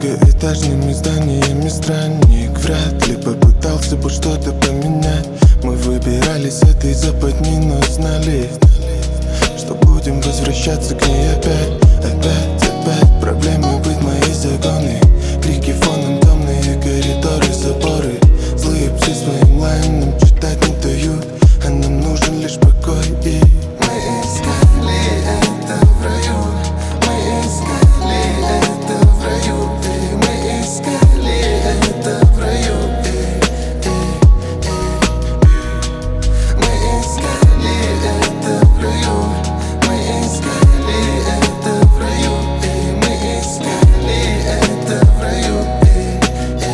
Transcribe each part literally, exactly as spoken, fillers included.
многоэтажными зданиями странник вряд ли попытался бы что-то поменять. Мы выбирались с этой западни, но знали, что будем возвращаться к ней опять. Опять, опять проблемы быть мои загоны. Крики фоном, темные коридоры, заборы. Злые псы своим лаем читать не дают, а нам нужен лишь покой. И мы искали это в раю. Мы искали это в раю. И мы искали это в раю. И, и, и, и. Мы искали это в раю. Мы искали это в раю. И мы искали это в раю. И,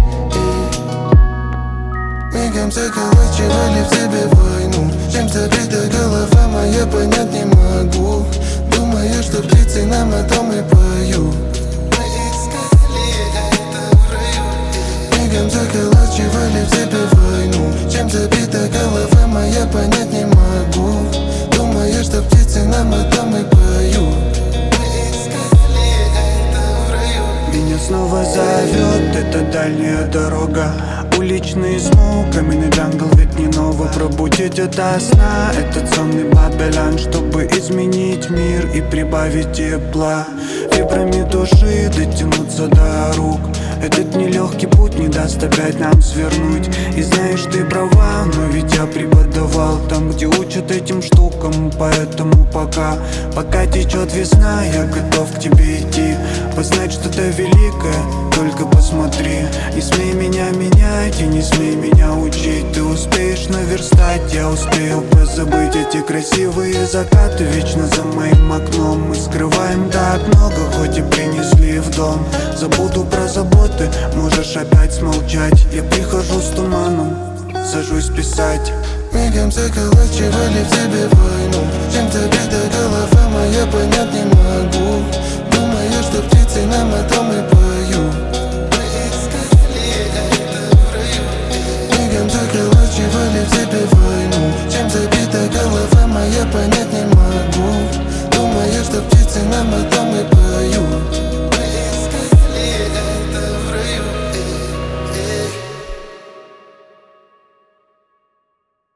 и, и. Мигом заколачивали в себе войну. Чем забита голова моя, понять не могу. Думаю, что птицы нам о том и поют. Мы искали это в раю. Мигом заколачивали в себе войну. Чем забита голова моя, понять не могу. Думаю, что птицы нам о том и поют. Мы искали это в раю. Меня снова зовет эта дальняя дорога. Уличный звук, каменный джангл, ведь не ново пробудить ото сна. Этот сонный Бабелян, чтобы изменить мир и прибавить тепла. Вибрами души дотянуться до рук. Этот нелегкий путь не даст опять нам свернуть. И знаешь, ты права, но ведь я преподавал там, где учат этим штукам. Поэтому пока, пока течет весна, я готов к тебе идти. Познать что-то великое, только посмотри. Не смей меня менять и не смей меня учить. Ты успеешь наверстать, я успею позабыть эти красивые закаты. Вечно за моим окном мы скрываем так много, хоть и принесли в дом. Забуду про заботы, можешь опять смолчать. Я прихожу с туманом, сажусь писать. Мигом заколачивали в тебе войну. Чем забита голова моя, понять не могу. Думаю, что птицы нам о том и поют. Мы искали это в раю. Мигом заколачивали в тебе войну. Чем забита голова моя, понять не могу. Думаю, что птицы нам о том и поют.